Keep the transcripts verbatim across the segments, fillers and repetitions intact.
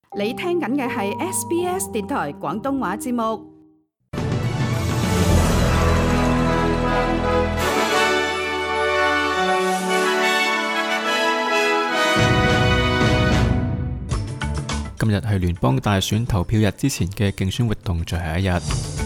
你聽緊嘅係 S B S 電台廣東話節目。 今日係聯邦大選投票日之前嘅競選活動最後一日。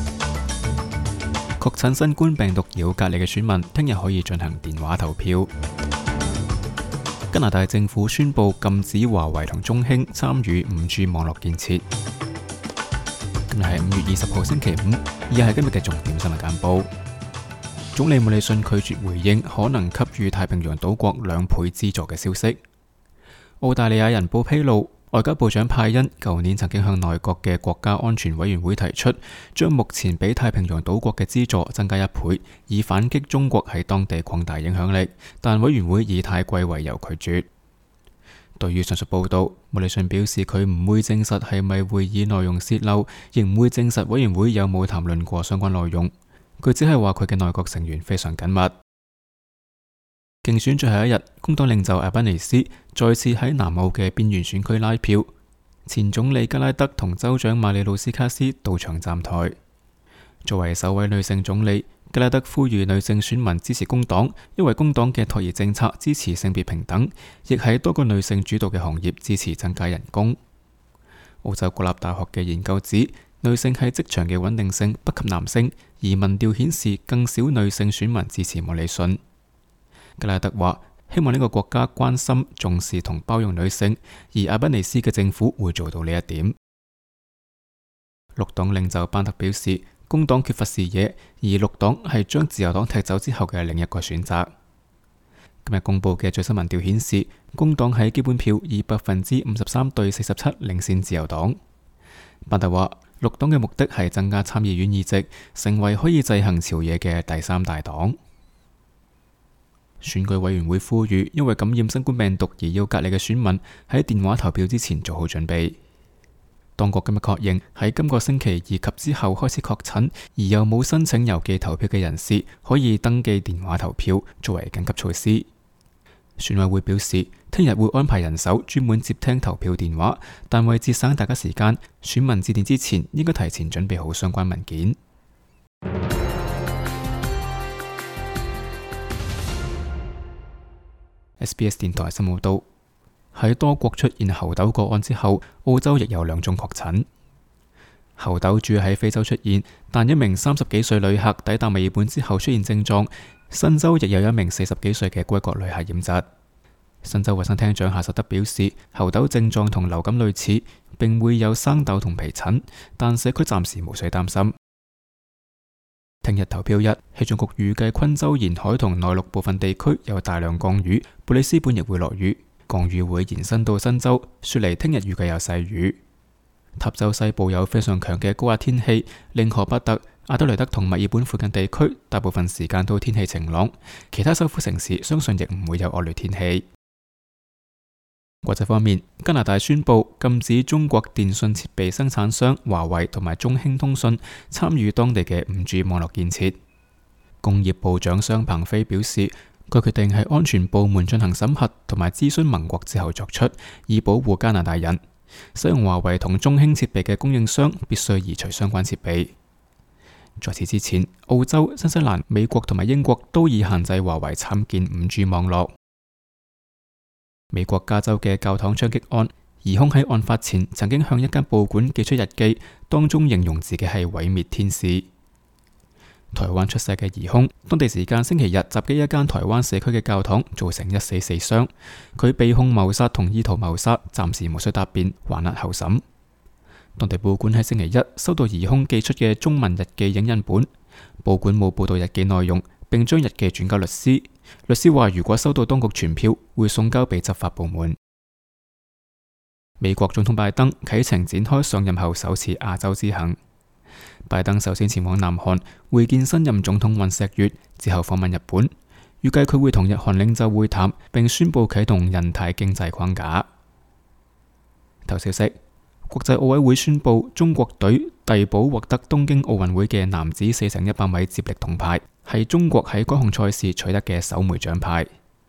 確診新冠病毒而隔離嘅選民，聽日可以進行電話投票。加拿大政府宣布禁止華為同中興參與五 G 網絡建設。今日係五月二十號星期五，以下係今日嘅重點新聞簡報。總理莫里遜拒絕回應可能給予太平洋島國兩倍資助嘅消息。澳大利亞人報披露，外交部長派恩舊年曾經向內閣嘅國家安全委員會提出，將目前俾太平洋島國嘅資助增加一倍，以反擊中國喺當地擴大影響力，但委員會以太貴為由拒絕。對於上述報道，莫里遜表示佢唔會證實係咪會議內容洩漏，亦唔會證實委員會有冇談論過相關內容。佢只係話佢嘅內閣成員非常緊密。競選最後一日，工黨領袖阿賓尼斯再次喺南澳嘅邊緣選區拉票，前總理吉拉德同州長馬里魯斯卡斯到場站台。作為首位女性總理，吉拉德呼籲女性選民支持工黨，因為工黨嘅托兒政策支持性別平等，亦喺多個女性主導嘅行業支持增加人工。澳洲國立大學嘅研究指，女性喺職場嘅穩定性不及男性，而民調顯示更少女性選民支持莫里遜。吉拉德話：希望呢個國家關心、重視同包容女性，而阿賓尼斯嘅政府會做到呢一點。綠黨領袖班特表示，工黨缺乏視野，而綠黨係將自由黨踢走之後嘅另一個選擇。今日公布嘅最新民調顯示，工黨喺基本票以百分之五十三對四十七領先自由黨。班特話，綠黨嘅目的係增加參議院議席，成為可以制衡朝野嘅第三大黨。選舉委員會呼籲，因為感染新冠病毒而要隔離嘅選民喺電話投票之前做好準備。當局今日確認，喺今個星期二及之後開始確診而又冇申請郵寄投票嘅人士，可以登記電話投票作為緊急措施。選委會表示，聽日會安排人手專門接聽投票電話，但為節省大家時間，選民致電之前應該提前準備好相關文件。S B S 電台新聞報道，喺多國出現猴痘個案之後，澳洲亦有兩宗確診。猴痘主要喺非洲出現，但一名三十幾歲旅客抵達墨爾本之後出現症狀。新州亦有一名四十幾歲嘅歸國旅客染疾。新州衛生廳長夏薩德表示，猴痘症狀同流感類似，並會有生痘同皮疹，但社區暫時無需擔心。聽日投票日，氣象局預計昆州沿海同內陸部分地區有大量降雨，布里斯本亦會落雨，降雨會延伸到新州。雪梨聽日預計有細雨。塔州西部有非常強嘅高壓天氣，令荷伯特、阿德雷德同墨爾本附近地區大部分時間都天氣晴朗，其他首府城市相信亦唔會有惡劣天氣。國際方面，加拿大宣布禁止中國電信設備生產商華為同埋中興通訊參與當地嘅五 G 網絡建設。工業部長商鵬飛表示，佢決定係安全部門進行審核同埋諮詢盟國之後作出，以保護加拿大人。使用華為同中興設備嘅供應商必須移除相關設備。在此之前，澳洲、新西蘭、美國同埋英國都已限制華為參建五 G 網絡。美國加州嘅教堂槍擊案，疑兇喺案發前曾經向一間報館寄出日記，當中形容自己係毀滅天使。台灣出世嘅疑兇，當地時間星期日襲擊一間台灣社區嘅教堂，造成一死四傷。佢被控謀殺同意圖謀殺，暫時無需答辯，還押候審。當地報館喺星期一收到疑兇寄出嘅中文日記影印本，報館冇報道日記內容，並將日記轉交律師。律師話，如果收到當局傳票，會送交俾執法部門。美國總統拜登啟程展開上任後首次亞洲之行。拜登首先前往南韓會見新任總統尹錫悅，之後訪問日本，預計佢會同日韓領袖會談，並宣布啟動印太經濟框架。頭消息：國際奧委會宣布，中國隊遞補獲得東京奧運會嘅男子四乘一百米接力銅牌，係中國喺該項賽事取得嘅首枚獎牌。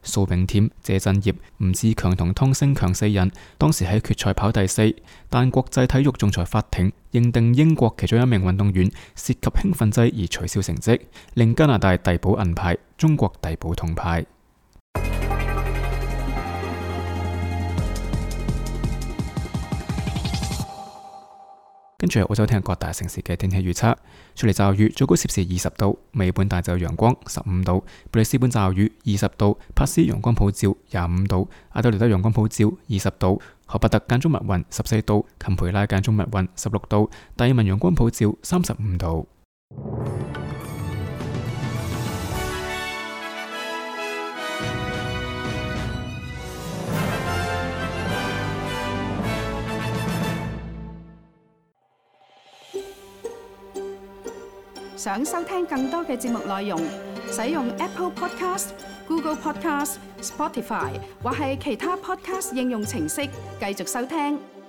蘇炳添、謝振業、吳志強同湯星強四人當時喺決賽跑第四，但國際體育仲裁法庭認定英國其中一名運動員涉及興奮劑而取消成績，令加拿大遞補銀牌，中國遞補銅牌。跟住係澳洲聽日各大城市嘅天氣預測：雪梨驟雨，最高攝氏二十度；美本大就陽光十五度；布里斯本驟雨二十度；珀斯陽光普照廿五度；阿德萊德陽光普照二十度；荷伯特間中密雲十四度；坎培拉間中密雲十六度；達爾文陽光普照三十五度。 想收聽更多嘅節目內容，使用 Apple Podcast、Google Podcast、Spotify 或係其他 Podcast 應用程式繼續收聽。